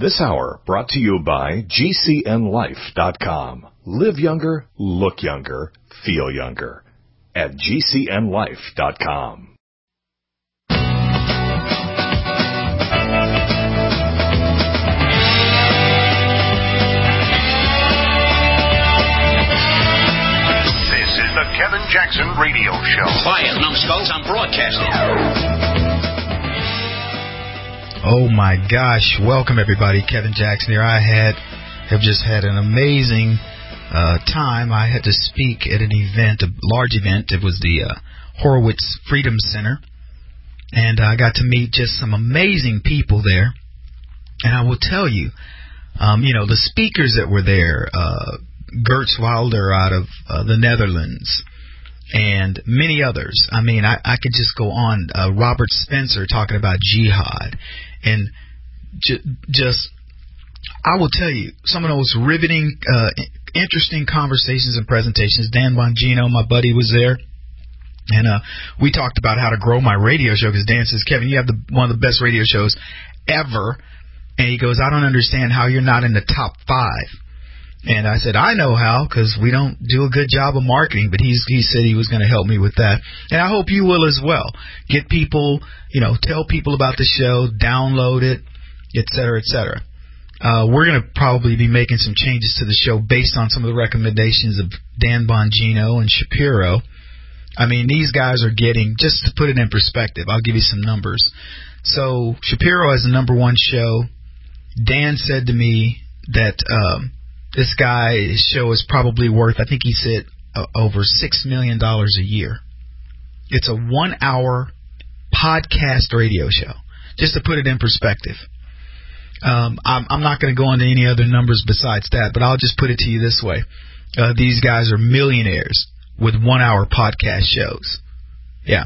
This hour brought to you by GCNLife.com. Live younger, look younger, feel younger. At GCNLife.com. This is the Kevin Jackson Radio Show. Quiet, numbskulls, I'm broadcasting. Oh my gosh, welcome everybody. Kevin Jackson here. I have just had an amazing time. I had to speak at an event, a large event. It was the Horowitz Freedom Center, and I got to meet just some amazing people there. And I will tell you, the speakers that were there, Geertz Wilder out of the Netherlands, and many others. I mean, I could just go on. Robert Spencer talking about jihad. And just, I will tell you, some of those riveting, interesting conversations and presentations. Dan Bongino, my buddy, was there. And we talked about how to grow my radio show, because Dan says, Kevin, you have one of the best radio shows ever. And he goes, I don't understand how you're not in the top 5. And I said, I know how, because we don't do a good job of marketing, but he said he was going to help me with that. And I hope you will as well. Get people, tell people about the show, download it, et cetera, et cetera. We're going to probably be making some changes to the show based on some of the recommendations of Dan Bongino and Shapiro. I mean, these guys are getting, just to put it in perspective, I'll give you some numbers. So Shapiro has the #1 show. Dan said to me that this guy's show is probably worth, I think he said, over $6 million a year. It's a 1-hour podcast radio show, just to put it in perspective. I'm not going to go into any other numbers besides that, but I'll just put it to you this way. These guys are millionaires with 1-hour podcast shows. Yeah.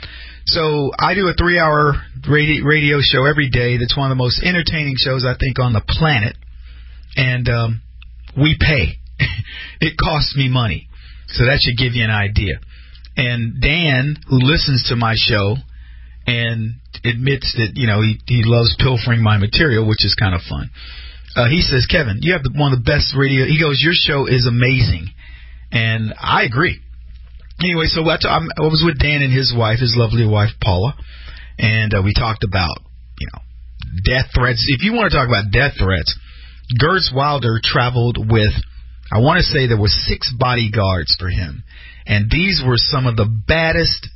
So I do a 3-hour radio show every day that's one of the most entertaining shows, I think, on the planet. And we pay. It costs me money. So that should give you an idea. And Dan, who listens to my show and admits that, he loves pilfering my material, which is kind of fun. He says, Kevin, you have one of the best radio. He goes, your show is amazing. And I agree. Anyway, so I was with Dan and his wife, his lovely wife, Paula. And we talked about, death threats. If you want to talk about death threats, Geertz Wilder traveled with, I want to say there were 6 bodyguards for him. And these were some of the baddest,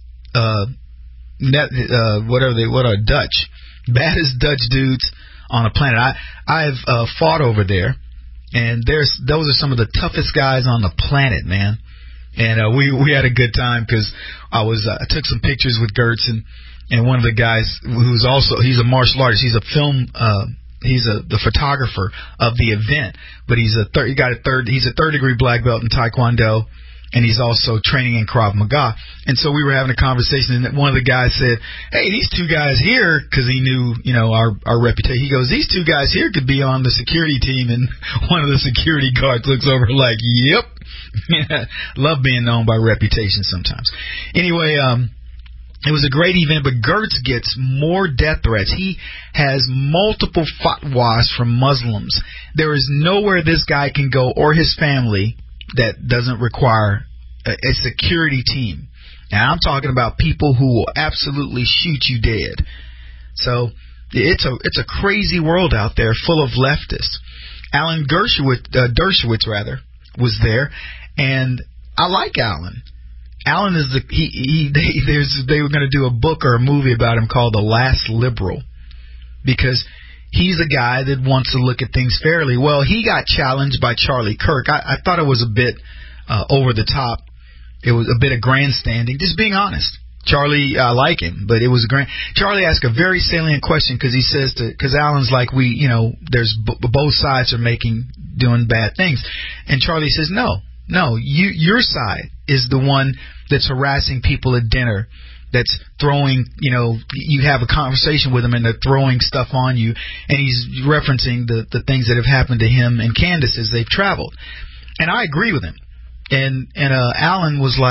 baddest Dutch dudes on the planet. I've fought over there, and those are some of the toughest guys on the planet, man. And we had a good time, because I took some pictures with Geertz, and one of the guys he's a martial artist. He's a film. He's the photographer of the event, but he's a third degree black belt in Taekwondo, and he's also training in Krav Maga. And so we were having a conversation, and one of the guys said, "Hey, these 2 guys here," because he knew, our reputation. He goes, "These 2 guys here could be on the security team." And one of the security guards looks over like, "Yep." Love being known by reputation sometimes. Anyway, it was a great event, but Geertz gets more death threats. He has multiple fatwas from Muslims. There is nowhere this guy can go, or his family, that doesn't require a security team. And I'm talking about people who will absolutely shoot you dead. So it's a crazy world out there full of leftists. Alan Dershowitz was there, and I like Alan. Alan is they were going to do a book or a movie about him called The Last Liberal, because he's a guy that wants to look at things fairly. Well, he got challenged by Charlie Kirk. I thought it was a bit over the top. It was a bit of grandstanding, just being honest. Charlie, I like him, but it was Charlie asked a very salient question, because Alan's like, there's both sides are doing bad things. And Charlie says, no, your side is the one that's harassing people at dinner, that's throwing, you have a conversation with them and they're throwing stuff on you. And he's referencing the things that have happened to him and Candace as they've traveled. And I agree with him. And Alan was like,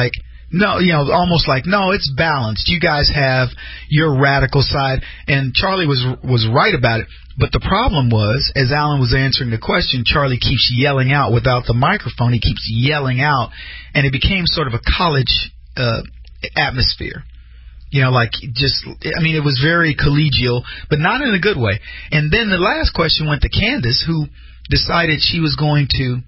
no, almost like, no, it's balanced. You guys have your radical side, and Charlie was right about it. But the problem was, as Alan was answering the question, Charlie keeps yelling out without the microphone. He keeps yelling out, and it became sort of a college atmosphere. It was very collegial, but not in a good way. And then the last question went to Candace, who decided she was going to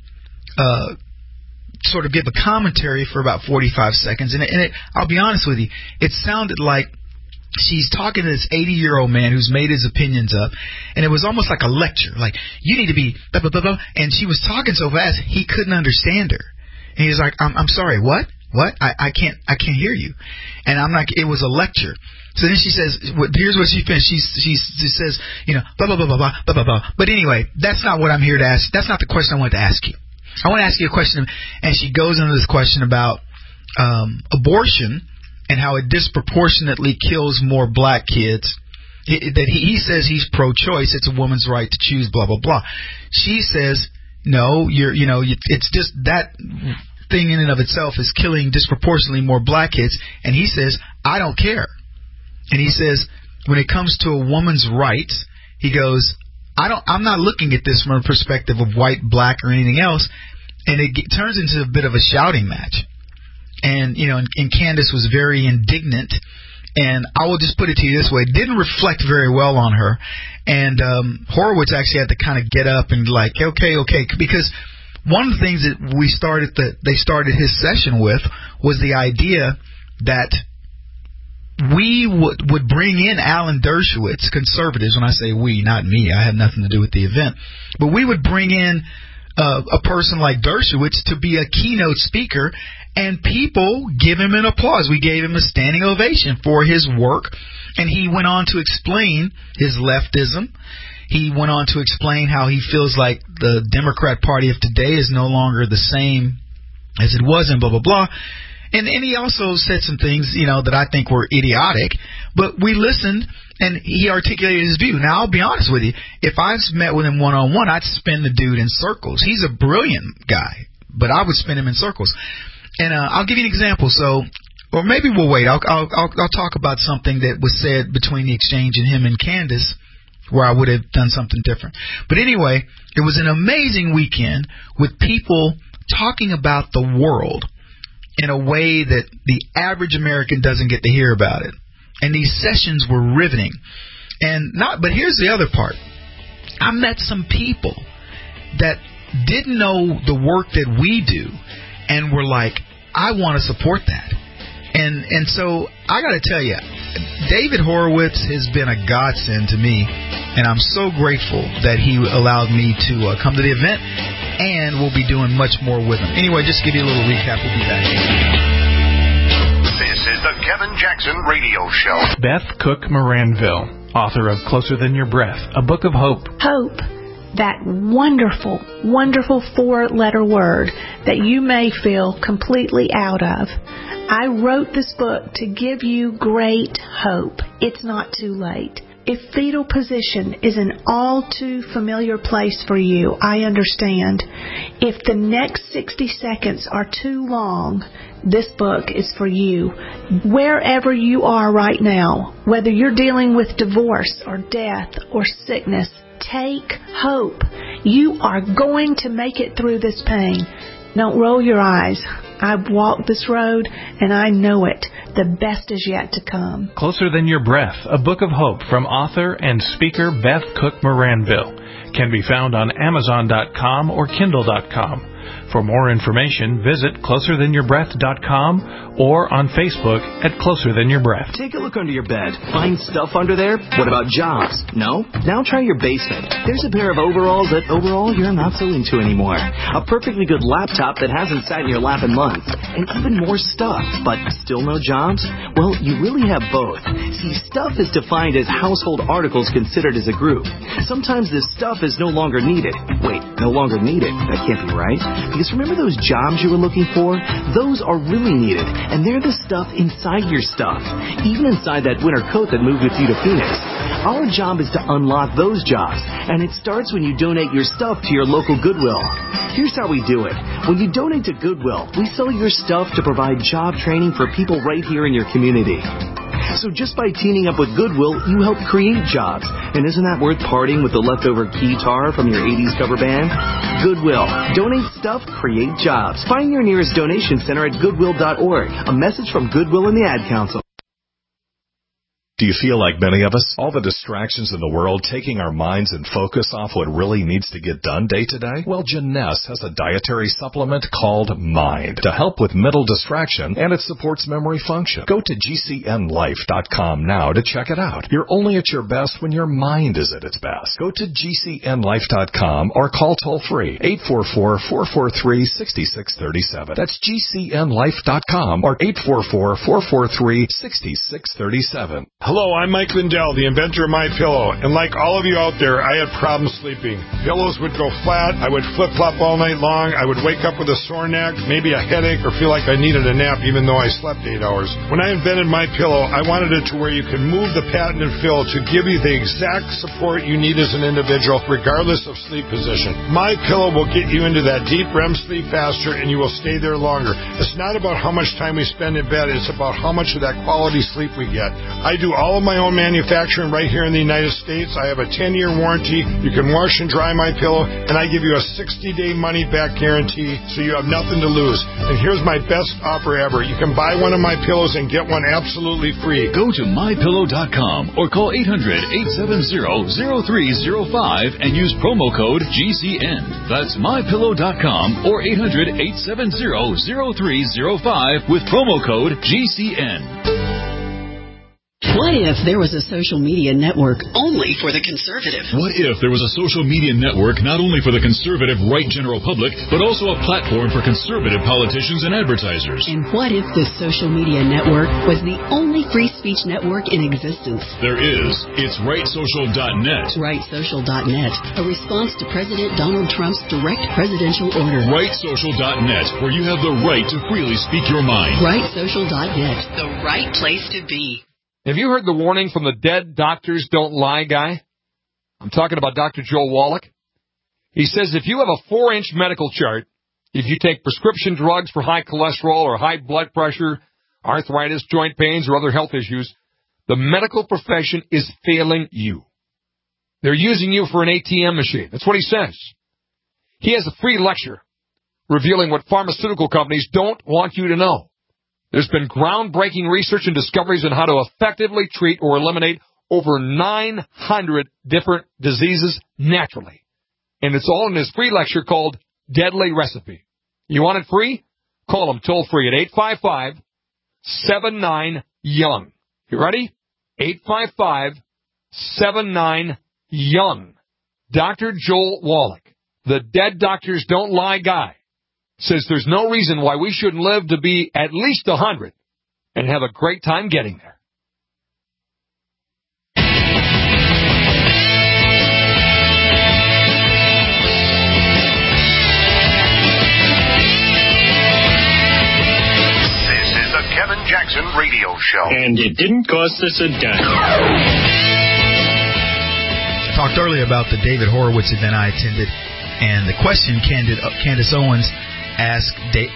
sort of give a commentary for about 45 seconds. And I'll be honest with you, it sounded like she's talking to this 80-year-old man who's made his opinions up, and it was almost like a lecture, like, you need to be blah, blah, blah, blah. And she was talking so fast, he couldn't understand her. And he was like, I'm sorry, what? I can't hear you. And I'm like, it was a lecture. So then she says, here's what she finished. She says, blah, blah, blah, blah, blah, blah, blah, blah. But anyway, that's not what I'm here to ask. That's not the question I wanted to ask you. I want to ask you a question, and she goes into this question about abortion and how it disproportionately kills more black kids. He says he's pro-choice. It's a woman's right to choose, blah, blah, blah. She says, no, it's just that thing in and of itself is killing disproportionately more black kids. And he says, I don't care. And he says, when it comes to a woman's rights, he goes, I'm not looking at this from a perspective of white, black, or anything else. And it turns into a bit of a shouting match. And, and Candace was very indignant. And I will just put it to you this way. It didn't reflect very well on her. And Horowitz actually had to kind of get up and like, okay. Because one of the things that they started his session with was the idea that we would bring in Alan Dershowitz, conservatives. When I say we, not me, I had nothing to do with the event. But we would bring in a person like Dershowitz to be a keynote speaker, and people give him an applause. We gave him a standing ovation for his work, and he went on to explain his leftism. He went on to explain how he feels like the Democrat Party of today is no longer the same as it was, and blah, blah, blah. And he also said some things, that I think were idiotic, but we listened, and he articulated his view. Now, I'll be honest with you. If I met with him one-on-one, I'd spin the dude in circles. He's a brilliant guy, but I would spin him in circles. And I'll give you an example. Or maybe we'll wait. I'll talk about something that was said between the exchange and him and Candace, where I would have done something different. But anyway, it was an amazing weekend with people talking about the world in a way that the average American doesn't get to hear about it. And these sessions were riveting. But here's the other part. I met some people that didn't know the work that we do and were like, I want to support that. And so I got to tell you, David Horowitz has been a godsend to me, and I'm so grateful that he allowed me to come to the event, and we'll be doing much more with him. Anyway, just to give you a little recap, we'll be back. This is the Kevin Jackson Radio Show. Beth Cook Moranville, author of Closer Than Your Breath, a book of hope. Hope. That wonderful, wonderful 4-letter word that you may feel completely out of. I wrote this book to give you great hope. It's not too late. If fetal position is an all too familiar place for you, I understand. If the next 60 seconds are too long, this book is for you. Wherever you are right now, whether you're dealing with divorce or death or sickness, take hope. You are going to make it through this pain. Don't roll your eyes. I've walked this road, and I know it. The best is yet to come. Closer Than Your Breath, a book of hope from author and speaker Beth Cook Moranville, can be found on Amazon.com or Kindle.com. For more information, visit CloserThanYourBreath.com or on Facebook at Closer Than Your Breath. Take a look under your bed. Find stuff under there? What about jobs? No? Now try your basement. There's a pair of overalls that overall you're not so into anymore. A perfectly good laptop that hasn't sat in your lap in months. And even more stuff. But still no jobs? Well, you really have both. See, stuff is defined as household articles considered as a group. Sometimes this stuff is no longer needed. Wait, no longer needed? That can't be right. Because remember those jobs you were looking for? Those are really needed, and they're the stuff inside your stuff, even inside that winter coat that moved with you to Phoenix. Our job is to unlock those jobs, and it starts when you donate your stuff to your local Goodwill. Here's how we do it. When you donate to Goodwill, we sell your stuff to provide job training for people right here in your community. So just by teaming up with Goodwill, you help create jobs. And isn't that worth parting with the leftover guitar from your 80s cover band? Goodwill. Donate stuff, create jobs. Find your nearest donation center at goodwill.org. A message from Goodwill and the Ad Council. Do you feel like many of us? All the distractions in the world taking our minds and focus off what really needs to get done day to day? Well, Jeunesse has a dietary supplement called Mind to help with mental distraction, and it supports memory function. Go to GCNlife.com now to check it out. You're only at your best when your mind is at its best. Go to GCNlife.com or call toll-free 844-443-6637. That's GCNlife.com or 844-443-6637. Hello, I'm Mike Lindell, the inventor of MyPillow, and like all of you out there, I had problems sleeping. Pillows would go flat, I would flip-flop all night long, I would wake up with a sore neck, maybe a headache, or feel like I needed a nap even though I slept 8 hours. When I invented MyPillow, I wanted it to where you could move the patented fill to give you the exact support you need as an individual, regardless of sleep position. MyPillow will get you into that deep REM sleep faster, and you will stay there longer. It's not about how much time we spend in bed, it's about how much of that quality sleep we get. I do all of my own manufacturing right here in the United States. I have a 10-year warranty. You can wash and dry MyPillow, and I give you a 60-day money-back guarantee, so you have nothing to lose. And here's my best offer ever. You can buy one of my pillows and get one absolutely free. Go to MyPillow.com or call 800-870-0305 and use promo code GCN. That's MyPillow.com or 800-870-0305 with promo code GCN. What if there was a social media network only for the conservative? What if there was a social media network not only for the conservative right general public, but also a platform for conservative politicians and advertisers? And what if this social media network was the only free speech network in existence? There is. It's RightSocial.net. RightSocial.net, a response to President Donald Trump's direct presidential order. RightSocial.net, where you have the right to freely speak your mind. RightSocial.net, the right place to be. Have you heard the warning from the dead doctors don't lie guy? I'm talking about Dr. Joel Wallach. He says if you have a 4-inch medical chart, if you take prescription drugs for high cholesterol or high blood pressure, arthritis, joint pains, or other health issues, the medical profession is failing you. They're using you for an ATM machine. That's what he says. He has a free lecture revealing what pharmaceutical companies don't want you to know. There's been groundbreaking research and discoveries on how to effectively treat or eliminate over 900 different diseases naturally. And it's all in his free lecture called Deadly Recipe. You want it free? Call him toll-free at 855-79-YOUNG. You ready? 855-79-YOUNG. Dr. Joel Wallach, the Dead Doctors Don't Lie guy, says there's no reason why we shouldn't live to be at least 100 and have a great time getting there. This is the Kevin Jackson Radio Show. And it didn't cost us a dime. Talked earlier about the David Horowitz event I attended, and the question Candace Owens asked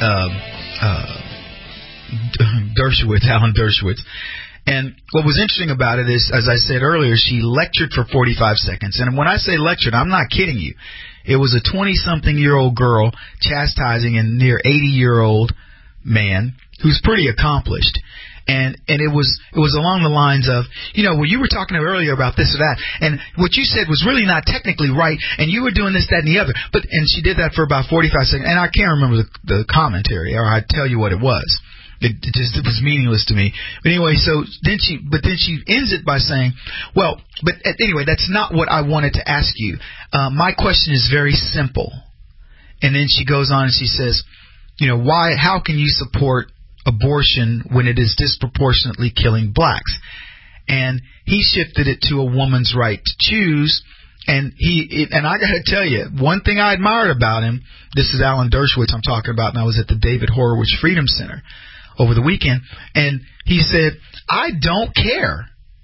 Alan Dershowitz. And what was interesting about it is, as I said earlier, she lectured for 45 seconds. And when I say lectured, I'm not kidding you. It was a 20-something-year-old girl chastising a near 80-year-old man who's pretty accomplished. And it was along the lines of, well, you were talking earlier about this or that, and what you said was really not technically right, and you were doing this, that, and the other. And she did that for about 45 seconds, and I can't remember the commentary, or I'd tell you what it was. It was meaningless to me. But anyway, then she ends it by saying, well, but anyway, that's not what I wanted to ask you. My question is very simple. And then she goes on and she says, how can you support abortion when it is disproportionately killing blacks? And he shifted it to a woman's right to choose. And I got to tell you, one thing I admired about him, this is Alan Dershowitz I'm talking about, and I was at the David Horowitz Freedom Center over the weekend, and he said, I don't care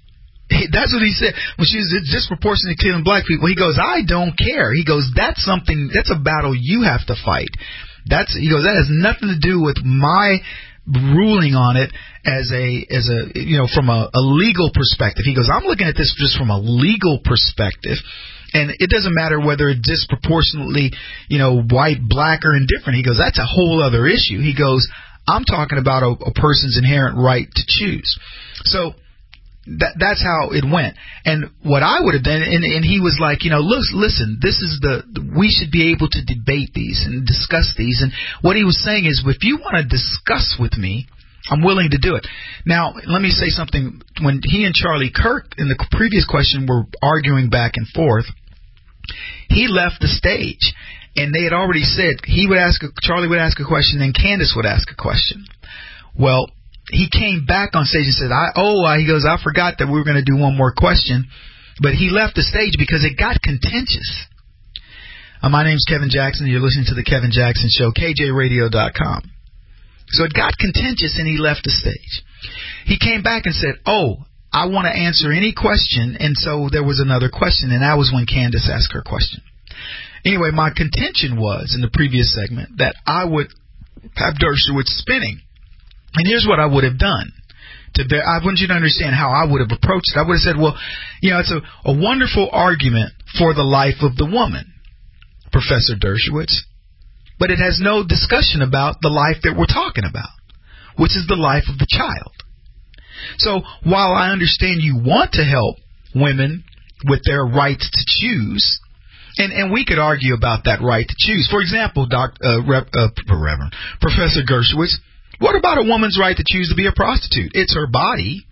That's what he said when she was disproportionately killing black people. He goes, I don't care. He goes, that's a battle you have to fight. He goes, that has nothing to do with my ruling on it as a from a legal perspective. He goes, I'm looking at this just from a legal perspective. And it doesn't matter whether it's disproportionately, white, black, or indifferent. He goes, that's a whole other issue. He goes, I'm talking about a person's inherent right to choose. So that's how it went. And what I would have done, and he was like, listen, this is we should be able to debate these and discuss these. And what he was saying is, if you want to discuss with me, I'm willing to do it. Now, let me say something. When he and Charlie Kirk in the previous question were arguing back and forth, he left the stage, and they had already said Charlie would ask a question, and Candace would ask a question. Well, he came back on stage and said, he goes, I forgot that we were going to do one more question, but he left the stage because it got contentious. My name's Kevin Jackson. You're listening to the Kevin Jackson Show, KJRadio.com. So it got contentious, and he left the stage. He came back and said, I want to answer any question, and so there was another question, and that was when Candace asked her question. Anyway, my contention was, in the previous segment, that I would have Dershowitz spinning. And here's what I would have done. I want you to understand how I would have approached it. I would have said, it's a wonderful argument for the life of the woman, Professor Dershowitz, but it has no discussion about the life that we're talking about, which is the life of the child. So while I understand you want to help women with their rights to choose, and we could argue about that right to choose. For example, Reverend Professor Dershowitz, what about a woman's right to choose to be a prostitute? It's her body.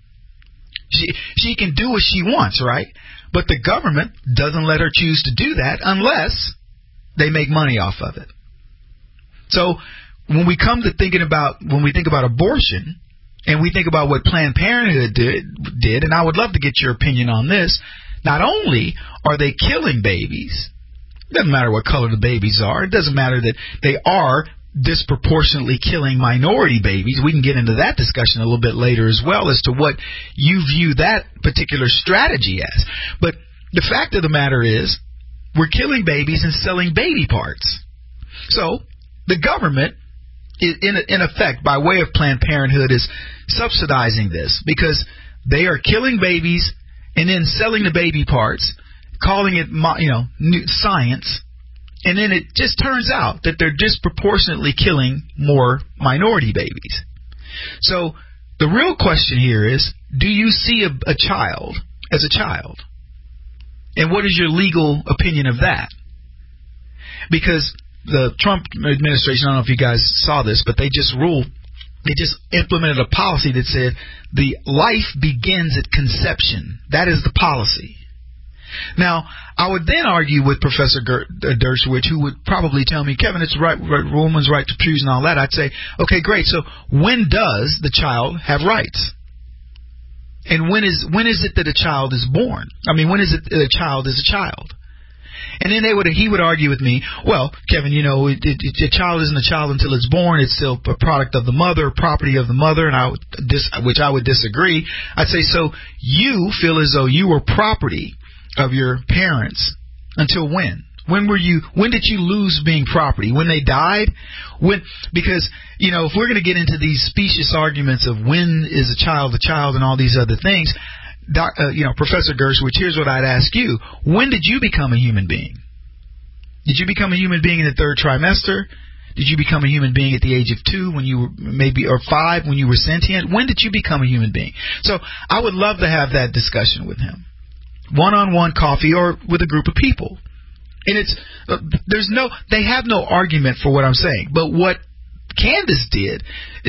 She can do what she wants, right? But the government doesn't let her choose to do that unless they make money off of it. So when we think about abortion, and we think about what Planned Parenthood did, and I would love to get your opinion on this, not only are they killing babies, it doesn't matter what color the babies are, it doesn't matter that they are disproportionately killing minority babies. We can get into that discussion a little bit later as well as to what you view that particular strategy as. But the fact of the matter is, we're killing babies and selling baby parts. So the government, in effect, by way of Planned Parenthood, is subsidizing this because they are killing babies and then selling the baby parts, calling it science, and then it just turns out that they're disproportionately killing more minority babies. So the real question here is, do you see a child as a child? And what is your legal opinion of that? Because the Trump administration, I don't know if you guys saw this, but they just implemented a policy that said the life begins at conception. That is the policy. Now, I would then argue with Professor Dershowitz, who would probably tell me, Kevin, it's right, woman's right to choose and all that. I'd say, okay, great. So when does the child have rights? And when is it that a child is born? I mean, when is it that a child is a child? And then he would argue with me, well, Kevin, a child isn't a child until it's born. It's still a product of the mother, property of the mother, which I would disagree. I'd say, so you feel as though you were property of your parents until when? When did you lose being property? When they died? Because, if we're going to get into these specious arguments of when is a child and all these other things, Professor Dershowitz, here's what I'd ask you. When did you become a human being? Did you become a human being in the third trimester? Did you become a human being at the age of 2 when you were or 5 when you were sentient? When did you become a human being? So I would love to have that discussion with him. One-on-one coffee or with a group of people. And they have no argument for what I'm saying. But what Candace did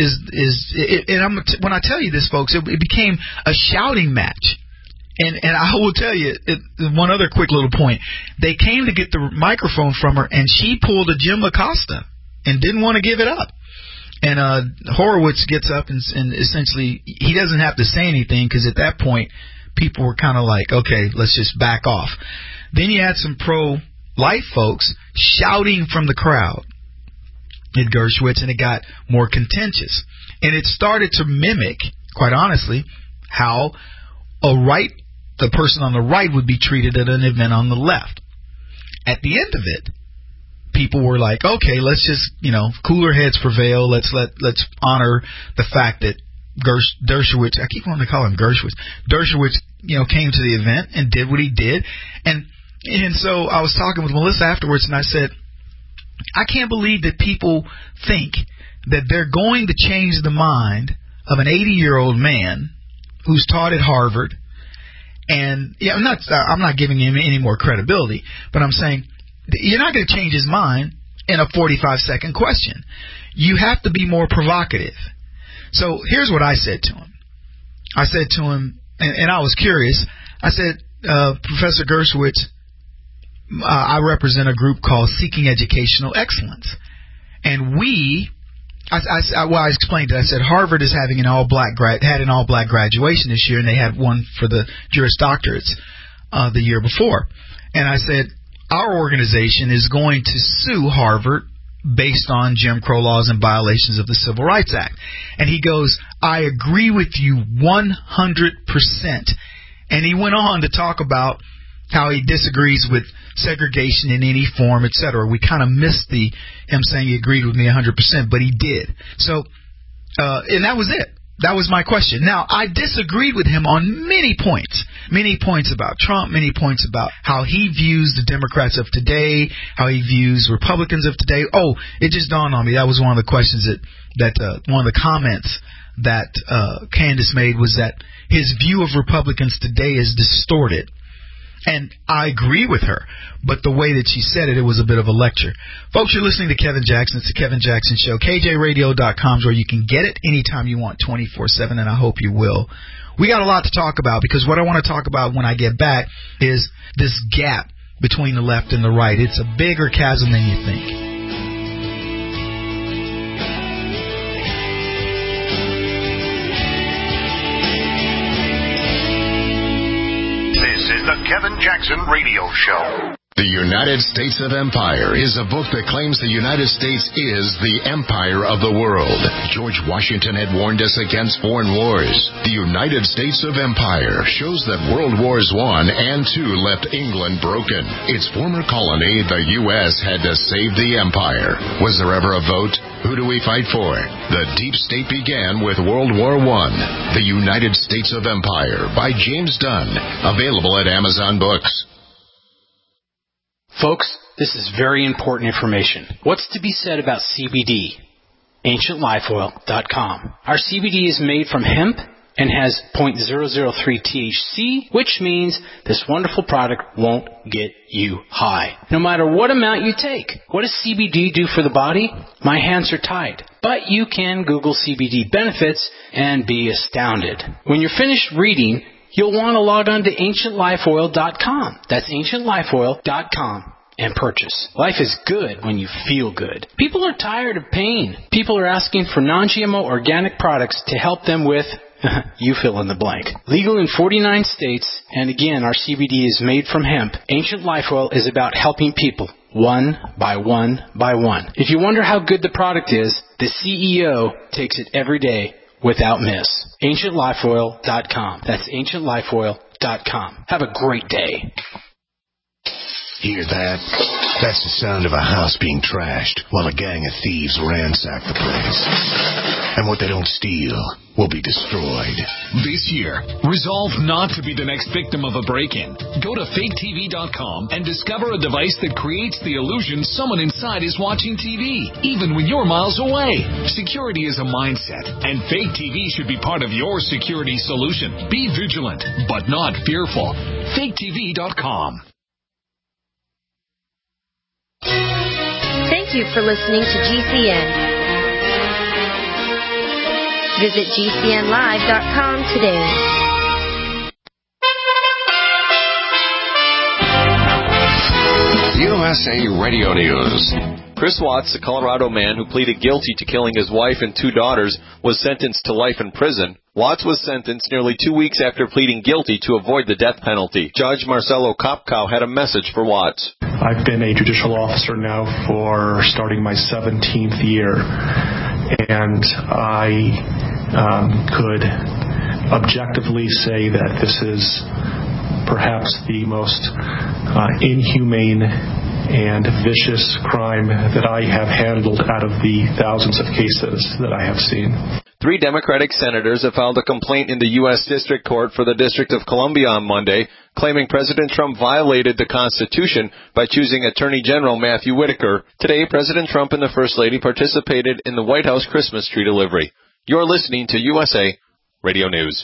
when I tell you this, folks, it became a shouting match. And I will tell you one other quick little point. They came to get the microphone from her, and she pulled a Jim Acosta and didn't want to give it up. And Horowitz gets up and essentially he doesn't have to say anything because at that point people were kind of like, okay, let's just back off. Then you had some pro-life folks shouting from the crowd at Dershowitz, and it got more contentious. And it started to mimic, quite honestly, how a right the person on the right would be treated at an event on the left. At the end of it, people were like, okay, let's just, cooler heads prevail. Let's honor the fact that Dershowitz, I keep wanting to call him Gershowitz. Dershowitz, came to the event and did what he did. And so I was talking with Melissa afterwards, and I said, I can't believe that people think that they're going to change the mind of an 80-year-old man who's taught at Harvard. And I'm not giving him any more credibility, but I'm saying you're not going to change his mind in a 45-second question. You have to be more provocative. So here's what I said to him. I said to him, and I was curious, I said, Professor Gershowitz, I represent a group called Seeking Educational Excellence. And I explained it. I said Harvard is having had an all-black graduation this year, and they had one for the Juris Doctorates the year before. And I said, our organization is going to sue Harvard based on Jim Crow laws and violations of the Civil Rights Act. And he goes, I agree with you 100%. And he went on to talk about how he disagrees with segregation in any form, etc. We kind of missed him saying he agreed with me 100%, but he did. So, and that was it. That was my question. Now, I disagreed with him on many points about Trump, many points about how he views the Democrats of today, how he views Republicans of today. Oh, it just dawned on me. That was one of the questions that one of the comments that Candace made was that his view of Republicans today is distorted. And I agree with her, but the way that she said it was a bit of a lecture. Folks, you're listening to Kevin Jackson. It's the Kevin Jackson Show. KJRadio.com is where you can get it anytime you want, 24/7, and I hope you will. We got a lot to talk about, because what I want to talk about when I get back is this gap between the left and the right. It's a bigger chasm than you think. The Kevin Jackson Radio Show. The United States of Empire is a book that claims the United States is the empire of the world. George Washington had warned us against foreign wars. The United States of Empire shows that World Wars I and II left England broken. Its former colony, the U.S., had to save the empire. Was there ever a vote? Who do we fight for? The Deep State began with World War I. The United States of Empire by James Dunn. Available at Amazon Books. Folks, this is very important information. What's to be said about CBD? AncientLifeOil.com. Our CBD is made from hemp and has 0.003 THC, which means this wonderful product won't get you high, no matter what amount you take. What does CBD do for the body? My hands are tied. But you can Google CBD benefits and be astounded. When you're finished reading, you'll want to log on to AncientLifeOil.com. That's AncientLifeOil.com and purchase. Life is good when you feel good. People are tired of pain. People are asking for non-GMO organic products to help them with you fill in the blank. Legal in 49 states, and again, our CBD is made from hemp. Ancient Life Oil is about helping people one by one by one. If you wonder how good the product is, the CEO takes it every day without miss. AncientLifeOil.com. That's AncientLifeOil.com. Have a great day. Hear that? That's the sound of a house being trashed while a gang of thieves ransack the place. And what they don't steal will be destroyed. This year, resolve not to be the next victim of a break-in. Go to faketv.com and discover a device that creates the illusion someone inside is watching TV, even when you're miles away. Security is a mindset, and Fake TV should be part of your security solution. Be vigilant, but not fearful. faketv.com. Thank you for listening to GCN. Visit GCNlive.com today. USA Radio News. Chris Watts, the Colorado man who pleaded guilty to killing his wife and 2 daughters, was sentenced to life in prison. Watts was sentenced nearly 2 weeks after pleading guilty to avoid the death penalty. Judge Marcelo Kopkow had a message for Watts. I've been a judicial officer now for starting my 17th year, and I could objectively say that this is perhaps the most inhumane and vicious crime that I have handled out of the thousands of cases that I have seen. 3 Democratic senators have filed a complaint in the U.S. District Court for the District of Columbia on Monday, claiming President Trump violated the Constitution by choosing Attorney General Matthew Whitaker. Today, President Trump and the First Lady participated in the White House Christmas tree delivery. You're listening to USA Radio News.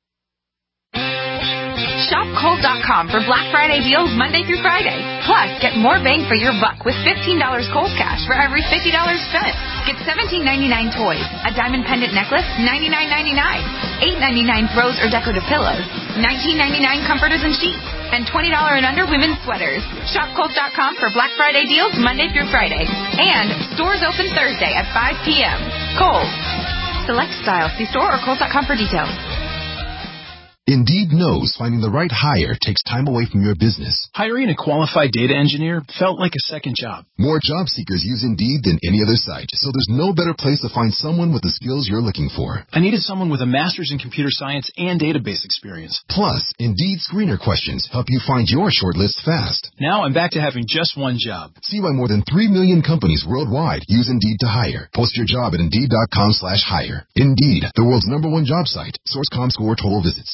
Shop Kohl's.com for Black Friday deals Monday through Friday. Plus, get more bang for your buck with $15 Kohl's cash for every $50 spent. Get $17.99 toys, a diamond pendant necklace, $99.99, $8.99 throws or decorative pillows, $19.99 comforters and sheets, and $20 and under women's sweaters. Shop Kohl's.com for Black Friday deals Monday through Friday. And stores open Thursday at 5 p.m. Kohl's. Select styles. See store or Kohl's.com for details. Indeed knows finding the right hire takes time away from your business. Hiring a qualified data engineer felt like a second job. More job seekers use Indeed than any other site, so there's no better place to find someone with the skills you're looking for. I needed someone with a master's in computer science and database experience. Plus, Indeed screener questions help you find your shortlist fast. Now I'm back to having just one job. See why more than 3 million companies worldwide use Indeed to hire. Post your job at Indeed.com/hire. Indeed, the world's #1 job site. Source ComScore total visits.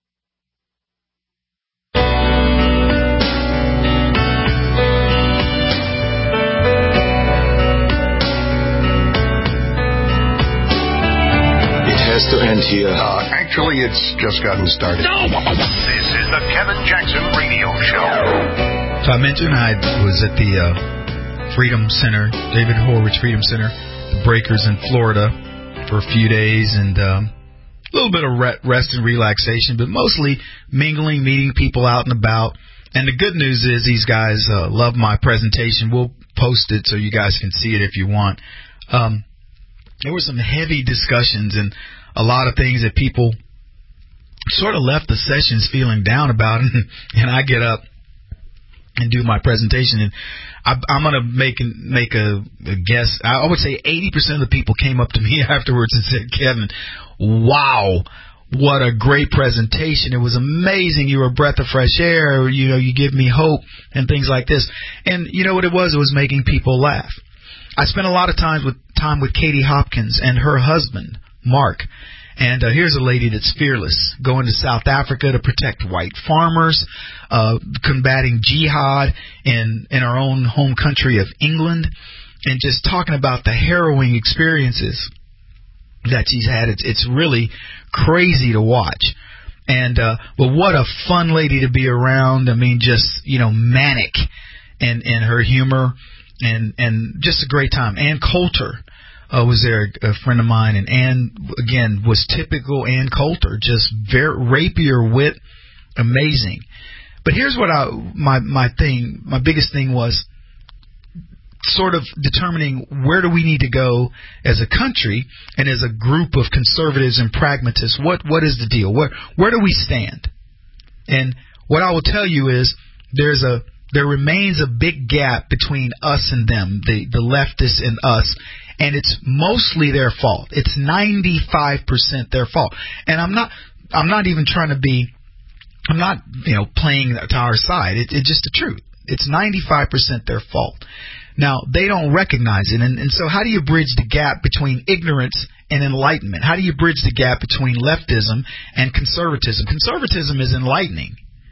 To end here. Actually, it's just gotten started. No! This is the Kevin Jackson Radio Show. So I mentioned I was at the Freedom Center, David Horwich Freedom Center, the Breakers in Florida for a few days, and a little bit of rest and relaxation, but mostly mingling, meeting people out and about. And the good news is these guys love my presentation. We'll post it so you guys can see it if you want. There were some heavy discussions and a lot of things that people sort of left the sessions feeling down about, and I get up and do my presentation, and I'm going to make a guess. I would say 80% of the people came up to me afterwards and said, Kevin, wow, what a great presentation. It was amazing. You were a breath of fresh air. You know, you give me hope and things like this. And you know what it was? It was making people laugh. I spent a lot of time with Katie Hopkins and her husband, Mark. And here's a lady that's fearless, going to South Africa to protect white farmers, combating jihad in our own home country of England, and just talking about the harrowing experiences that she's had. It's really crazy to watch. And but what a fun lady to be around. I mean, just, you know, manic in her humor, and just a great time. Ann Coulter was there, a friend of mine, and Ann, again, was typical Ann Coulter, just very rapier wit, amazing. But here's what my biggest thing was sort of determining where do we need to go as a country and as a group of conservatives and pragmatists. What is the deal? Where do we stand? And what I will tell you is there remains a big gap between us and them, the leftists and us. And it's mostly their fault. It's 95% their fault. And I'm not even trying to be, I'm not, playing to our side. It's just the truth. It's 95% their fault. Now, they don't recognize it. And so how do you bridge the gap between ignorance and enlightenment? How do you bridge the gap between leftism and conservatism? Conservatism is enlightening.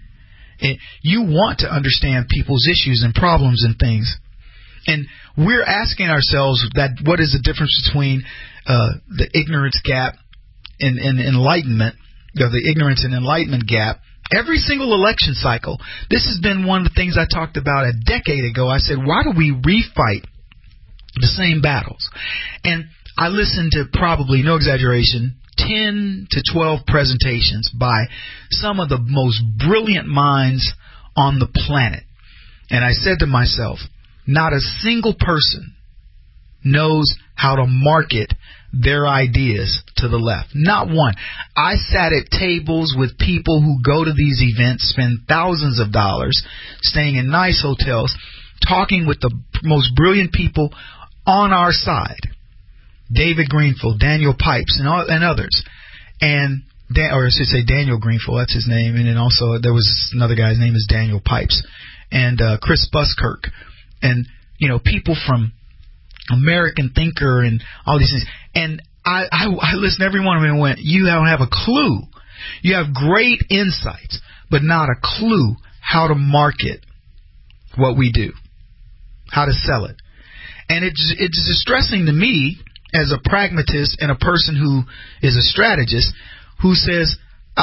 You want to understand people's issues and problems and things. And we're asking ourselves that what is the difference between the ignorance gap and enlightenment, the ignorance and enlightenment gap. Every single election cycle, this has been one of the things I talked about a decade ago. I said, why do we refight the same battles? And I listened to probably, no exaggeration, 10 to 12 presentations by some of the most brilliant minds on the planet. And I said to myself, not a single person knows how to market their ideas to the left. Not one. I sat at tables with people who go to these events, spend thousands of dollars, staying in nice hotels, talking with the most brilliant people on our side. David Greenfield, Daniel Pipes, and others. And or I should say Daniel Greenfield, that's his name, and then also there was another guy's name is Daniel Pipes, and Chris Buskirk, and people from American Thinker and all these things. And I listened to every one of them and went, you don't have a clue. You have great insights, but not a clue how to market what we do, how to sell it. And it's distressing to me as a pragmatist and a person who is a strategist who says,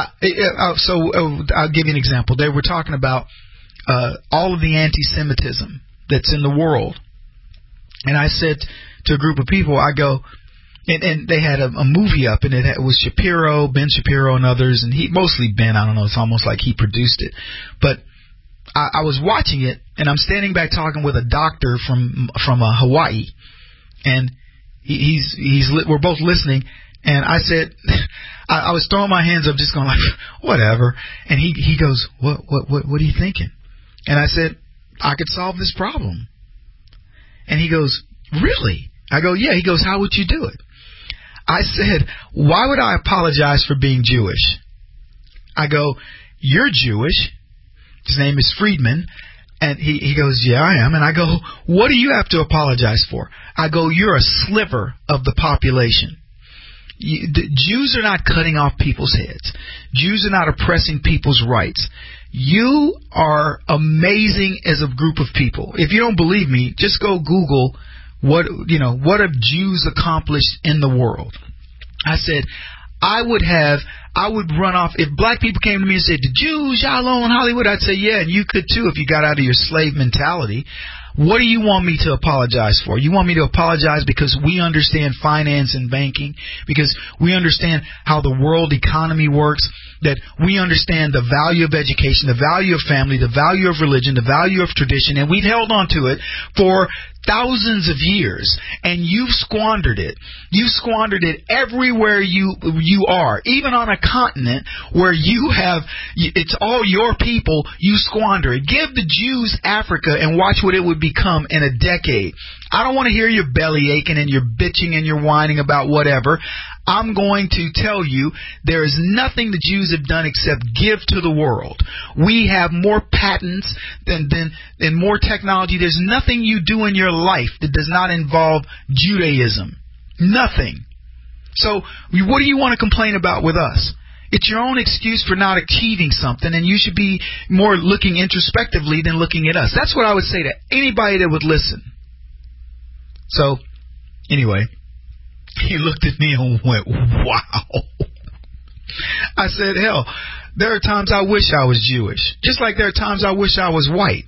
so I'll give you an example. They were talking about all of the anti-Semitism that's in the world. And I said to a group of people, I go, and they had a movie up, and it was Shapiro, Ben Shapiro, and others, and mostly Ben. I don't know. It's almost like he produced it. But I was watching it, and I'm standing back talking with a doctor from Hawaii, and we're both listening, and I said, I was throwing my hands up, just going like, whatever. And he goes, what are you thinking? And I said, I could solve this problem. And he goes, really? I go, yeah. He goes, how would you do it? I said, why would I apologize for being Jewish? I go, you're Jewish. His name is Friedman. And he goes, yeah, I am. And I go, what do you have to apologize for? I go, you're a sliver of the population. The Jews are not cutting off people's heads. Jews are not oppressing people's rights. You are amazing as a group of people. If you don't believe me, just go Google what have Jews accomplished in the world. I said, I would run off. If black people came to me and said, the Jews, y'all own Hollywood, I'd say, yeah, and you could too if you got out of your slave mentality. What do you want me to apologize for? You want me to apologize because we understand finance and banking, because we understand how the world economy works, that we understand the value of education, the value of family, the value of religion, the value of tradition, and we've held on to it for thousands of years, and you've squandered it. You've squandered it everywhere you are, even on a continent where it's all your people. You squander it. Give the Jews Africa and watch what it would become in a decade. I don't want to hear your belly aching and your bitching and your whining about whatever. I'm going to tell you there is nothing the Jews have done except give to the world. We have more patents than more technology. There's nothing you do in your life that does not involve Judaism. Nothing. So what do you want to complain about with us? It's your own excuse for not achieving something, and you should be more looking introspectively than looking at us. That's what I would say to anybody that would listen. So, anyway, he looked at me and went, wow. I said, hell, there are times I wish I was Jewish, just like there are times I wish I was white.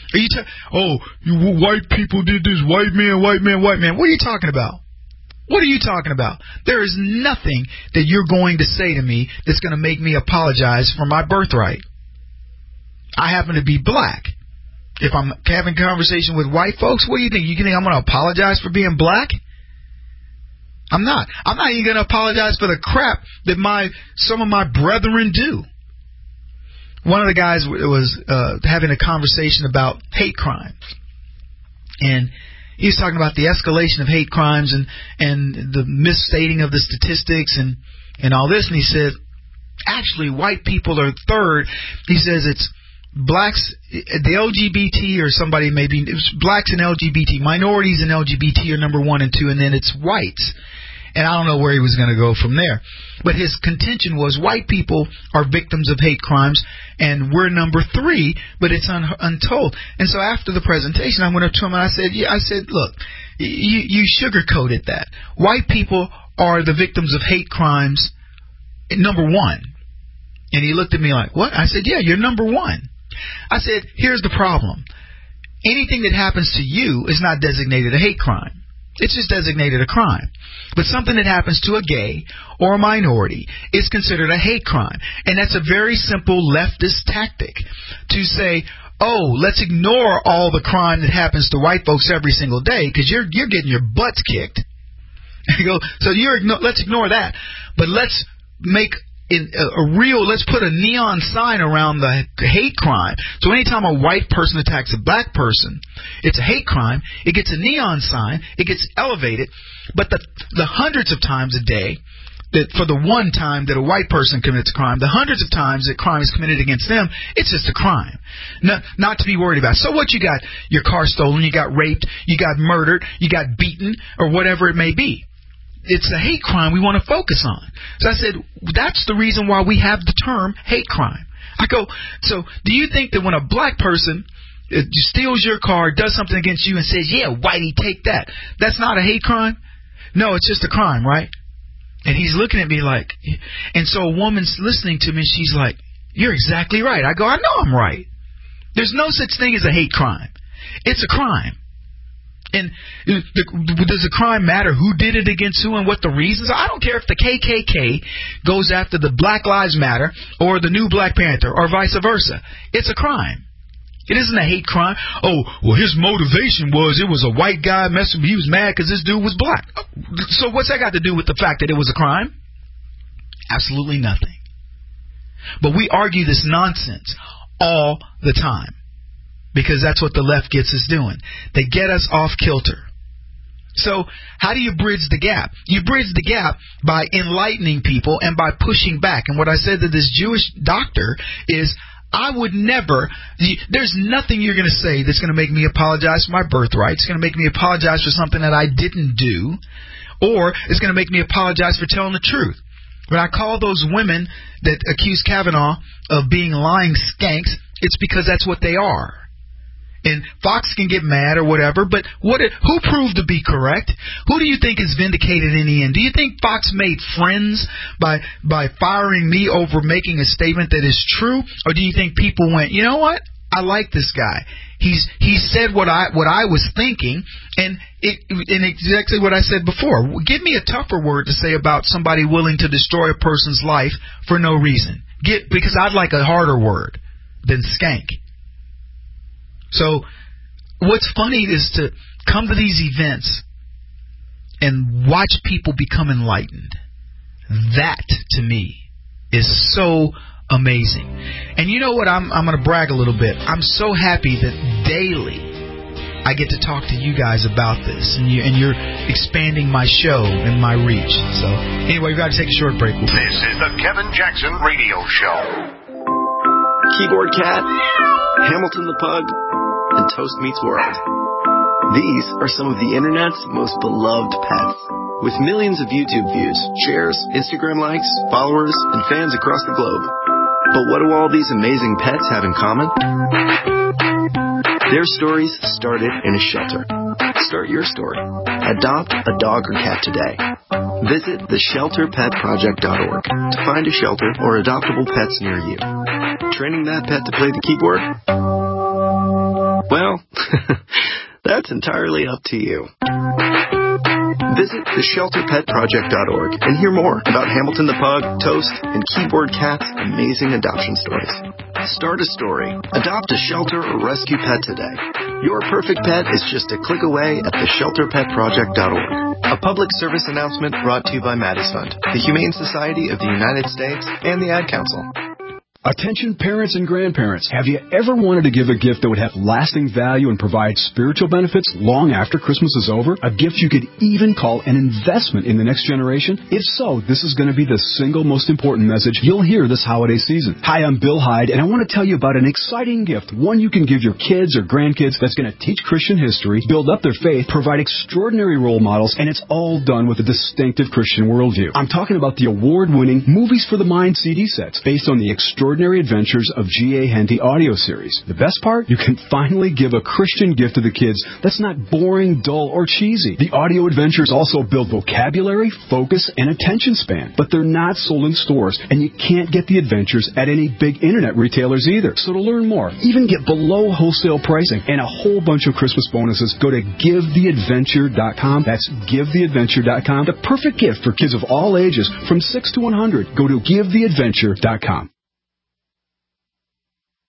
White people did this, white man. What are you talking about? What are you talking about? There is nothing that you're going to say to me that's going to make me apologize for my birthright. I happen to be black. If I'm having a conversation with white folks, what do you think? You think I'm going to apologize for being black? I'm not. I'm not even going to apologize for the crap that some of my brethren do. One of the guys was having a conversation about hate crimes. And he was talking about the escalation of hate crimes and the misstating of the statistics and all this. And he said, actually, white people are third. He says it's blacks, the LGBT or somebody maybe, blacks and LGBT, minorities and LGBT are number 1 and 2, and then it's whites. And I don't know where he was going to go from there. But his contention was white people are victims of hate crimes, and we're number 3, but it's untold. And so after the presentation, I went up to him and I said, look, you sugarcoated that. White people are the victims of hate crimes, number 1. And he looked at me like, what? I said, yeah, you're number 1. I said, here's the problem. Anything that happens to you is not designated a hate crime. It's just designated a crime. But something that happens to a gay or a minority is considered a hate crime. And that's a very simple leftist tactic to say, oh, let's ignore all the crime that happens to white folks every single day because you're getting your butts kicked. Let's ignore that. But let's make let's put a neon sign around the hate crime. So anytime a white person attacks a black person, it's a hate crime. It gets a neon sign. It gets elevated. But the hundreds of times a day that for the one time that a white person commits a crime, the hundreds of times that crime is committed against them, it's just a crime. Not to be worried about. So what, you got your car stolen, you got raped, you got murdered, you got beaten, or whatever it may be. It's a hate crime we want to focus on. So I said, that's the reason why we have the term hate crime. I go, so do you think that when a black person steals your car, does something against you and says, yeah, whitey, take that, that's not a hate crime? No, it's just a crime, right? And he's looking at me like, and so a woman's listening to me, and she's like, you're exactly right. I go, I know I'm right. There's no such thing as a hate crime. It's a crime. And does the crime matter who did it against who and what the reasons are? I don't care if the KKK goes after the Black Lives Matter or the new Black Panther or vice versa. It's a crime. It isn't a hate crime. Oh, well, his motivation was it was a white guy messing. He was mad because this dude was black. So what's that got to do with the fact that it was a crime? Absolutely nothing. But we argue this nonsense all the time. Because that's what the left gets us doing. They get us off kilter. So how do you bridge the gap? You bridge the gap by enlightening people and by pushing back. And what I said to this Jewish doctor is, I would never, there's nothing you're going to say that's going to make me apologize for my birthright. It's going to make me apologize for something that I didn't do. Or it's going to make me apologize for telling the truth. When I call those women that accuse Kavanaugh of being lying skanks, it's because that's what they are. And Fox can get mad or whatever, but who proved to be correct? Who do you think is vindicated in the end? Do you think Fox made friends by firing me over making a statement that is true? Or do you think people went, you know what? I like this guy. He said what I was thinking, and exactly what I said before. Give me a tougher word to say about somebody willing to destroy a person's life for no reason. Because I'd like a harder word than skank. So what's funny is to come to these events and watch people become enlightened. That, to me, is so amazing. And you know what? I'm going to brag a little bit. I'm so happy that daily I get to talk to you guys about this, and you're expanding my show and my reach. So anyway, we've got to take a short break. This is the Kevin Jackson Radio Show. Keyboard Cat, Hamilton the Pug, and Toast Meets World. These are some of the internet's most beloved pets. With millions of YouTube views, shares, Instagram likes, followers, and fans across the globe. But what do all these amazing pets have in common? Their stories started in a shelter. Start your story. Adopt a dog or cat today. Visit theshelterpetproject.org to find a shelter or adoptable pets near you. Training that pet to play the keyboard? Well, that's entirely up to you. Visit theshelterpetproject.org and hear more about Hamilton the Pug, Toast, and Keyboard Cat's amazing adoption stories. Start a story. Adopt a shelter or rescue pet today. Your perfect pet is just a click away at theshelterpetproject.org. A public service announcement brought to you by Maddie's Fund, the Humane Society of the United States, and the Ad Council. Attention parents and grandparents, have you ever wanted to give a gift that would have lasting value and provide spiritual benefits long after Christmas is over? A gift you could even call an investment in the next generation? If so, this is going to be the single most important message you'll hear this holiday season. Hi, I'm Bill Hyde, and I want to tell you about an exciting gift, one you can give your kids or grandkids that's going to teach Christian history, build up their faith, provide extraordinary role models, and it's all done with a distinctive Christian worldview. I'm talking about the award-winning Movies for the Mind CD sets, based on the extraordinary adventures of G.A. Henty audio series. The best part? You can finally give a Christian gift to the kids that's not boring, dull, or cheesy. The audio adventures also build vocabulary, focus, and attention span, but they're not sold in stores, and you can't get the adventures at any big internet retailers either. So to learn more, even get below wholesale pricing, and a whole bunch of Christmas bonuses, go to GiveTheAdventure.com. That's GiveTheAdventure.com. The perfect gift for kids of all ages, from 6 to 100. Go to GiveTheAdventure.com.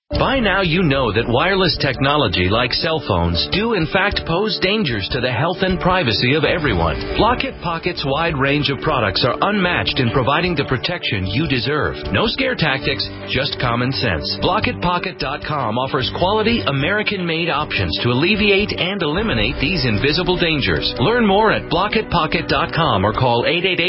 By now you know that wireless technology like cell phones do in fact pose dangers to the health and privacy of everyone. Blockit Pocket's wide range of products are unmatched in providing the protection you deserve. No scare tactics, just common sense. BlockitPocket.com offers quality American-made options to alleviate and eliminate these invisible dangers. Learn more at BlockitPocket.com or call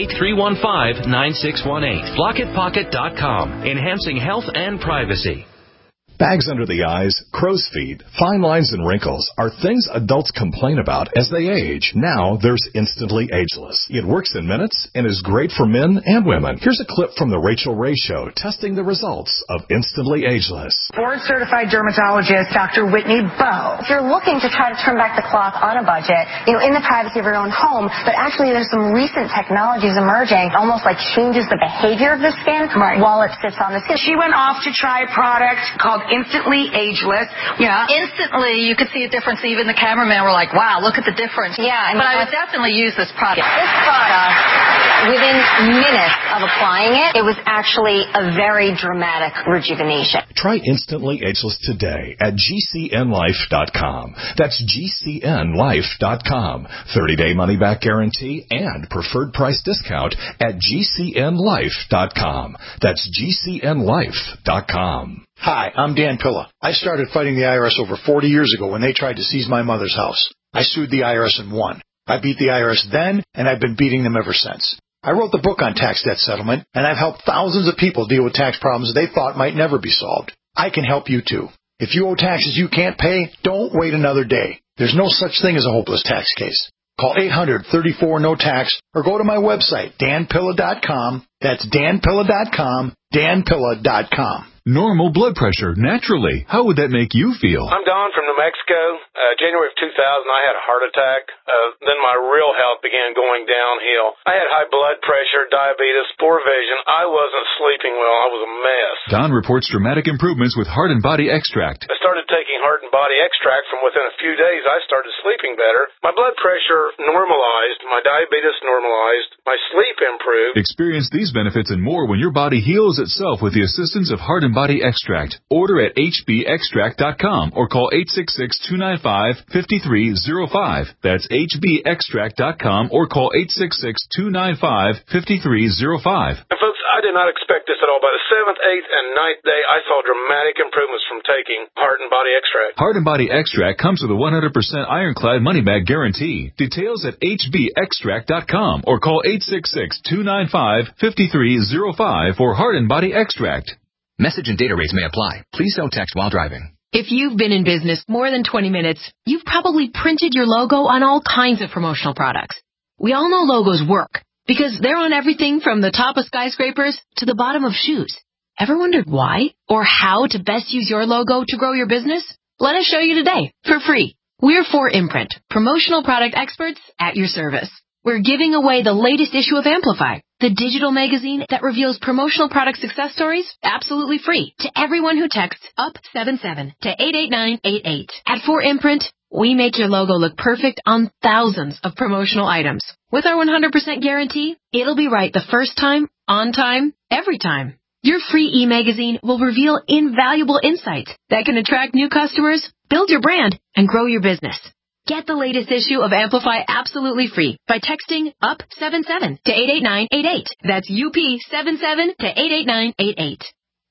888-315-9618. BlockitPocket.com, enhancing health and privacy. Bags under the eyes, crow's feet, fine lines and wrinkles are things adults complain about as they age. Now there's Instantly Ageless. It works in minutes and is great for men and women. Here's a clip from the Rachel Ray Show testing the results of Instantly Ageless. Board-certified dermatologist Dr. Whitney Bowe. If you're looking to try to turn back the clock on a budget, in the privacy of your own home, but actually there's some recent technologies emerging, almost like changes the behavior of the skin while it sits on the skin. She went off to try a product called Instantly Ageless. Yeah, instantly you could see a difference. Even the cameraman were like, wow, look at the difference. Yeah. But I would definitely use this product. This product, within minutes of applying it, it was actually a very dramatic rejuvenation. Try Instantly Ageless today at GCNlife.com. That's GCNlife.com. 30-day money-back guarantee and preferred price discount at GCNlife.com. That's GCNlife.com. Hi, I'm Dan Pilla. I started fighting the IRS over 40 years ago when they tried to seize my mother's house. I sued the IRS and won. I beat the IRS then, and I've been beating them ever since. I wrote the book on tax debt settlement, and I've helped thousands of people deal with tax problems they thought might never be solved. I can help you too. If you owe taxes you can't pay, don't wait another day. There's no such thing as a hopeless tax case. Call 800-34-NO-TAX or go to my website, danpilla.com. That's danpilla.com, danpilla.com. Normal blood pressure, naturally. How would that make you feel? I'm Don from New Mexico. January of 2000, I had a heart attack. Then my real health began going downhill. I had high blood pressure, diabetes, poor vision. I wasn't sleeping well. I was a mess. Don reports dramatic improvements with Heart and Body Extract. I started taking Heart and Body Extract. From within a few days, I started sleeping better. My blood pressure normalized. My diabetes normalized. My sleep improved. Experience these benefits and more when your body heals itself with the assistance of Heart and Body Extract. Order at hbextract.com or call 866-295-5305. That's hbextract.com or call 866-295-5305. And folks, I did not expect this at all. By the 7th, 8th, and 9th day, I saw dramatic improvements from taking Heart and Body Extract. Heart and Body Extract comes with a 100% ironclad money-back guarantee. Details at hbextract.com or call 866-295-5305 for Heart and Body Extract. Message and data rates may apply. Please don't text while driving. If you've been in business more than 20 minutes, you've probably printed your logo on all kinds of promotional products. We all know logos work because they're on everything from the top of skyscrapers to the bottom of shoes. Ever wondered why or how to best use your logo to grow your business? Let us show you today for free. We're 4imprint, promotional product experts at your service. We're giving away the latest issue of Amplify, the digital magazine that reveals promotional product success stories absolutely free to everyone who texts UP77 to 88988. At 4imprint, we make your logo look perfect on thousands of promotional items. With our 100% guarantee, it'll be right the first time, on time, every time. Your free e-magazine will reveal invaluable insights that can attract new customers, build your brand, and grow your business. Get the latest issue of Amplify absolutely free by texting UP77 to 88988. That's UP77 to 88988.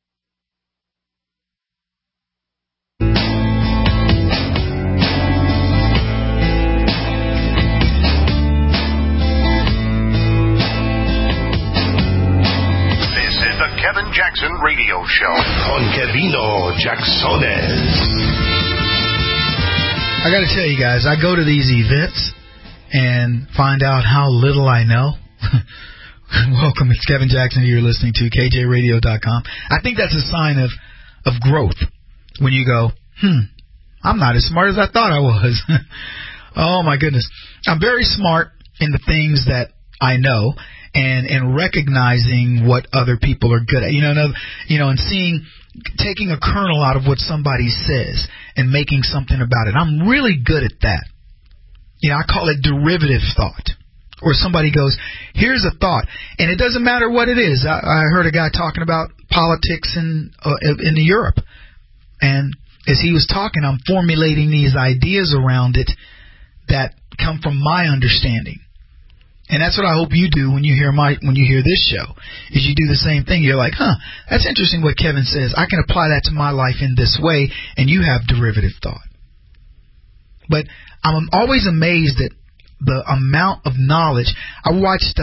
This is the Kevin Jackson Radio Show. Con Kevino Jacksones. I got to tell you guys, I go to these events and find out how little I know. Welcome, it's Kevin Jackson you're listening to, KJRadio.com. I think that's a sign of growth when you go, I'm not as smart as I thought I was. Oh, my goodness. I'm very smart in the things that I know and recognizing what other people are good at. And taking a kernel out of what somebody says and making something about it. I'm really good at that. I call it derivative thought. Or somebody goes, here's a thought, and it doesn't matter what it is. I heard a guy talking about politics in Europe. And as he was talking, I'm formulating these ideas around it that come from my understanding. And that's what I hope you do when you hear this show, is you do the same thing. You're like, that's interesting what Kevin says. I can apply that to my life in this way, and you have derivative thought. But I'm always amazed at the amount of knowledge. I watched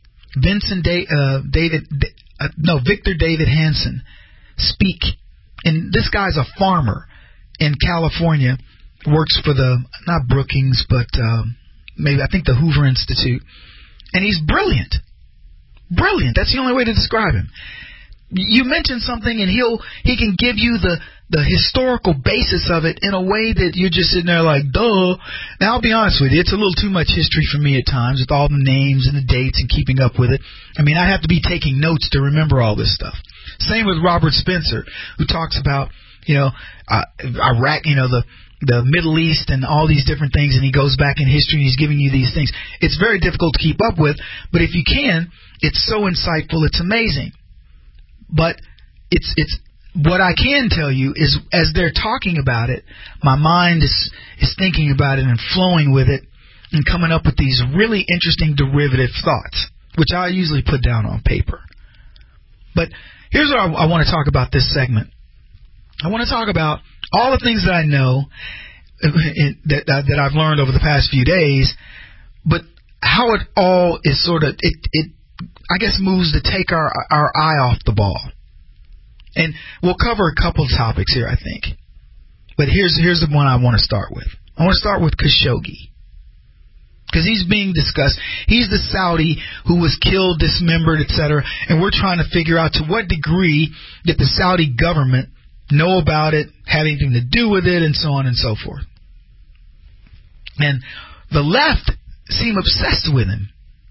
Victor David Hanson speak, and this guy's a farmer in California, works for not Brookings, but maybe I think the Hoover Institute, and he's brilliant. Brilliant. That's the only way to describe him. You mention something, and he can give you the historical basis of it in a way that you're just sitting there like, duh. Now, I'll be honest with you, it's a little too much history for me at times with all the names and the dates and keeping up with it. I mean, I have to be taking notes to remember all this stuff. Same with Robert Spencer, who talks about, Iraq, the Middle East and all these different things, and he goes back in history and he's giving you these things. It's very difficult to keep up with, but if you can, it's so insightful, it's amazing. But it's what I can tell you is, as they're talking about it, my mind is thinking about it and flowing with it and coming up with these really interesting derivative thoughts, which I usually put down on paper. But here's what I want to talk about this segment. I want to talk about all the things that I know that I've learned over the past few days, but how it all is sort of, it I guess, moves to take our eye off the ball. And we'll cover a couple topics here, I think. But here's the one I want to start with. I want to start with Khashoggi, because he's being discussed. He's the Saudi who was killed, dismembered, etc. And we're trying to figure out to what degree did the Saudi government know about it, have anything to do with it, and so on and so forth. And the left seem obsessed with him.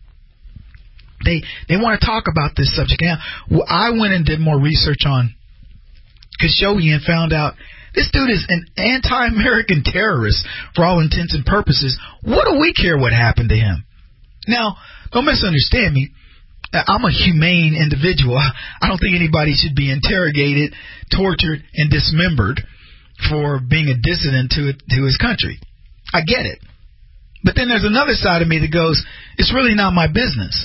They want to talk about this subject. Now, I went and did more research on Khashoggi and found out this dude is an anti-American terrorist for all intents and purposes. What do we care what happened to him? Now, don't misunderstand me. I'm a humane individual. I don't think anybody should be interrogated, tortured, and dismembered for being a dissident to his country. I get it. But then there's another side of me that goes, it's really not my business.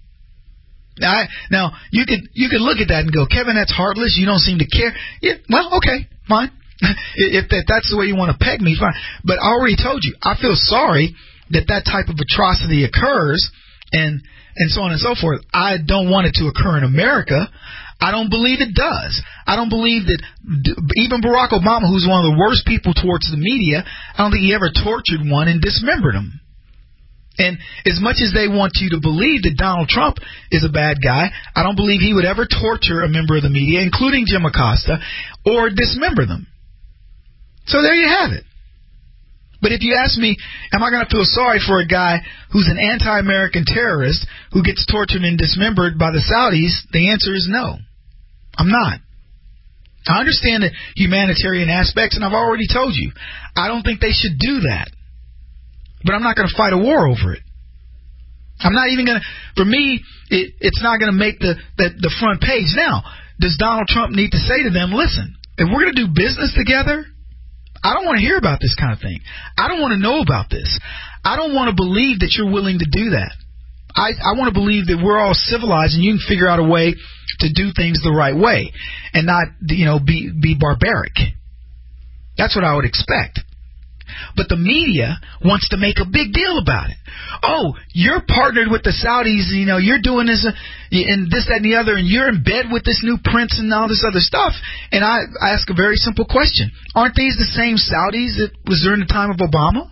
Now you could look at that and go, Kevin, that's heartless. You don't seem to care. Yeah, well, okay, fine. If that's the way you want to peg me, fine. But I already told you, I feel sorry that type of atrocity occurs, and so on and so forth. I don't want it to occur in America. I don't believe it does. I don't believe that even Barack Obama, who's one of the worst people towards the media, I don't think he ever tortured one and dismembered him. And as much as they want you to believe that Donald Trump is a bad guy, I don't believe he would ever torture a member of the media, including Jim Acosta, or dismember them. So there you have it. But if you ask me, am I going to feel sorry for a guy who's an anti-American terrorist who gets tortured and dismembered by the Saudis? The answer is no. I'm not. I understand the humanitarian aspects, and I've already told you, I don't think they should do that. But I'm not going to fight a war over it. I'm not even going to, for me, it's not going to make the front page. Now, does Donald Trump need to say to them, listen, if we're going to do business together, I don't want to hear about this kind of thing. I don't want to know about this. I don't want to believe that you're willing to do that. I want to believe that we're all civilized and you can figure out a way to do things the right way and not, be barbaric. That's what I would expect. But the media wants to make a big deal about it. Oh, you're partnered with the Saudis, you're doing this and this, that, and the other, and you're in bed with this new prince and all this other stuff. And I ask a very simple question. Aren't these the same Saudis that was during the time of Obama?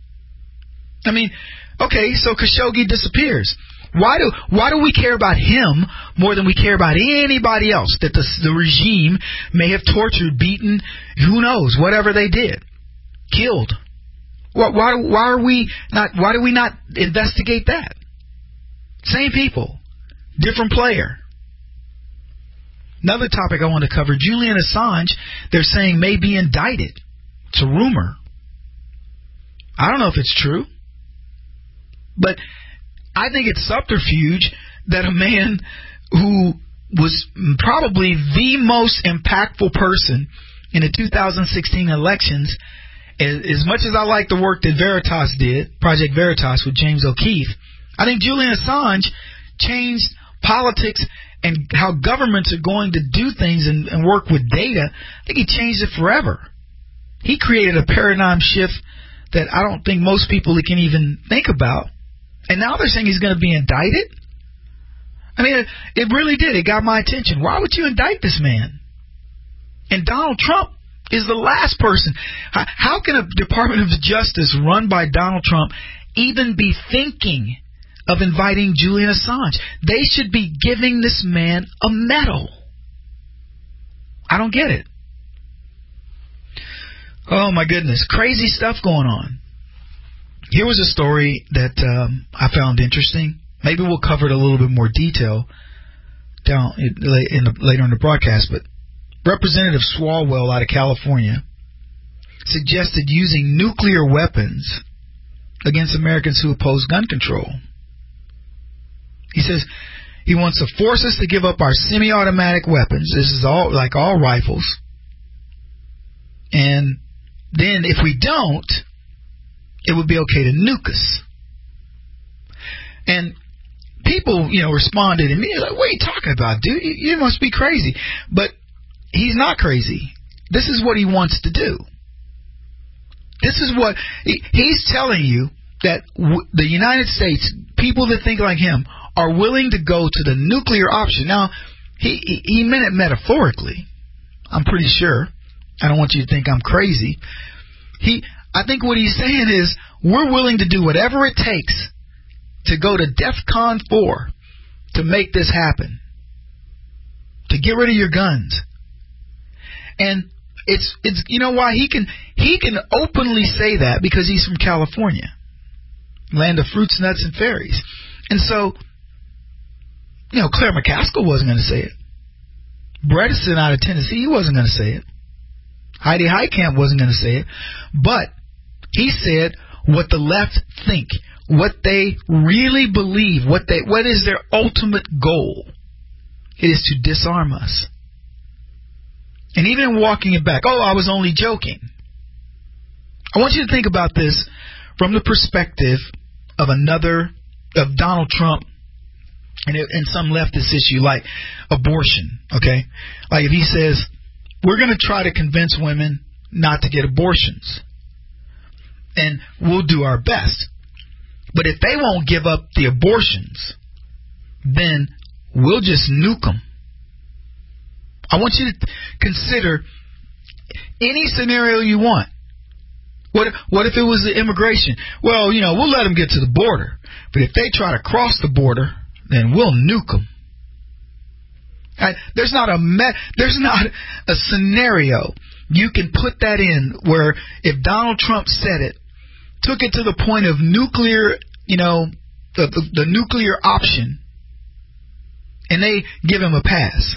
I mean, okay, so Khashoggi disappears. Why do we care about him more than we care about anybody else that the regime may have tortured, beaten, who knows, whatever they did? Killed. Why do we not investigate that? Same people, different player. Another topic I want to cover: Julian Assange, they're saying may be indicted. It's a rumor. I don't know if it's true, but I think it's subterfuge that a man who was probably the most impactful person in the 2016 elections, as much as I like the work that Veritas did, Project Veritas with James O'Keefe, I think Julian Assange changed politics and how governments are going to do things and work with data. I think he changed it forever. He created a paradigm shift that I don't think most people can even think about. And now they're saying he's going to be indicted? I mean, it really did. It got my attention. Why would you indict this man? And Donald Trump is the last person. How can a Department of Justice run by Donald Trump even be thinking of inviting Julian Assange? They should be giving this man a medal. I don't get it. Oh, my goodness. Crazy stuff going on. Here was a story that I found interesting. Maybe we'll cover it a little bit more detail later in the broadcast, but Representative Swalwell out of California suggested using nuclear weapons against Americans who oppose gun control. He says he wants to force us to give up our semi-automatic weapons. This is all like all rifles. And then if we don't, it would be okay to nuke us. And people, responded immediately, like, what are you talking about, dude? You must be crazy. But he's not crazy. This is what he wants to do. This is what he's telling you, that the United States, people that think like him, are willing to go to the nuclear option. Now, he meant it metaphorically. I'm pretty sure. I don't want you to think I'm crazy. I think what he's saying is, we're willing to do whatever it takes to go to DEFCON 4 to make this happen, to get rid of your guns. And it's why he can openly say that, because he's from California, land of fruits, nuts, and fairies. And so, Claire McCaskill wasn't going to say it. Bredesen out of Tennessee, he wasn't going to say it. Heidi Heitkamp wasn't going to say it. But he said what the left think, what they really believe, what is their ultimate goal. It is to disarm us. And even walking it back, I was only joking. I want you to think about this from the perspective of Donald Trump and some leftist issue like abortion, okay? Like if he says, we're going to try to convince women not to get abortions, and we'll do our best. But if they won't give up the abortions, then we'll just nuke them. I want you to consider any scenario you want. What if it was the immigration? Well, we'll let them get to the border. But if they try to cross the border, then we'll nuke them. There's not a scenario you can put that in where if Donald Trump said it, took it to the point of nuclear, the nuclear option, and they give him a pass.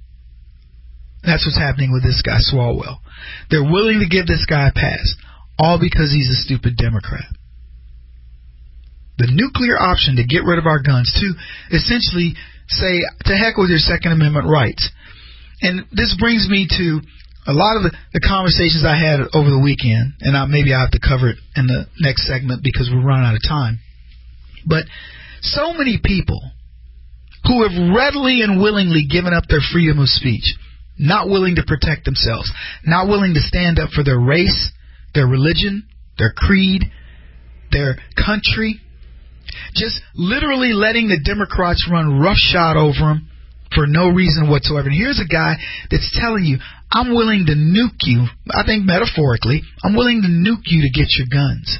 That's what's happening with this guy, Swalwell. They're willing to give this guy a pass, all because he's a stupid Democrat. The nuclear option to get rid of our guns, to essentially say, to heck with your Second Amendment rights. And this brings me to a lot of the conversations I had over the weekend, and maybe I have to cover it in the next segment because we're running out of time. But so many people who have readily and willingly given up their freedom of speech, not willing to protect themselves, not willing to stand up for their race, their religion, their creed, their country, just literally letting the Democrats run roughshod over them for no reason whatsoever. And here's a guy that's telling you, I'm willing to nuke you, I think metaphorically, I'm willing to nuke you to get your guns.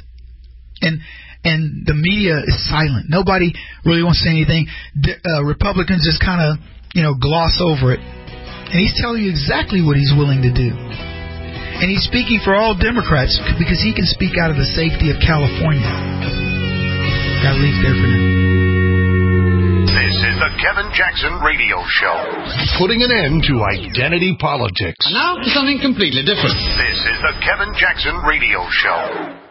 And the media is silent. Nobody really wants to say anything. Republicans just kind of, gloss over it. And he's telling you exactly what he's willing to do. And he's speaking for all Democrats because he can speak out of the safety of California. Gotta leave there for now. This is the Kevin Jackson Radio Show. Putting an end to identity politics. And now for something completely different. This is the Kevin Jackson Radio Show.